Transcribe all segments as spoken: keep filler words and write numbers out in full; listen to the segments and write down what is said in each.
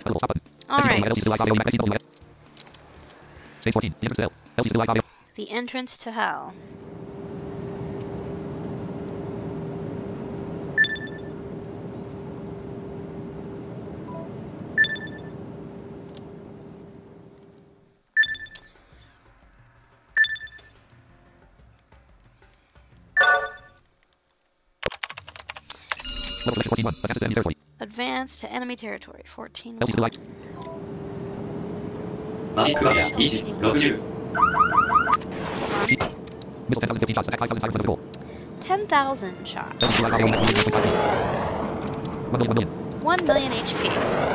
Alright. The entrance to hell. Advance to enemy territory. fourteen. ten thousand shots. one million H P.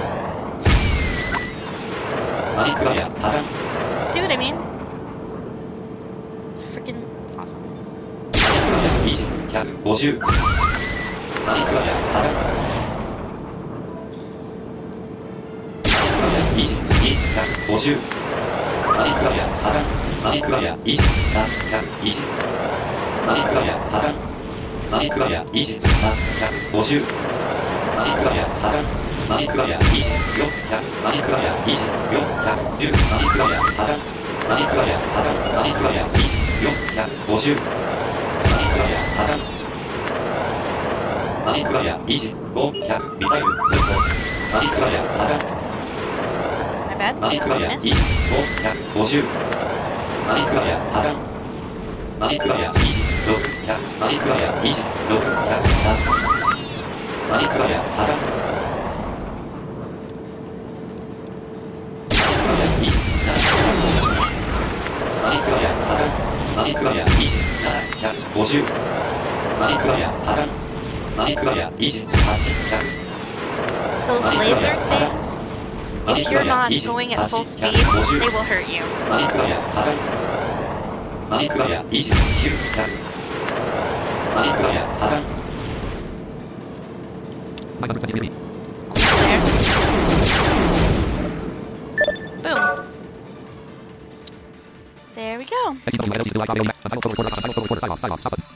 See what I mean? It's freaking awesome. That's my bad. Miss. Those laser things, if you're not going at full speed, they will hurt you. Boom. There we go.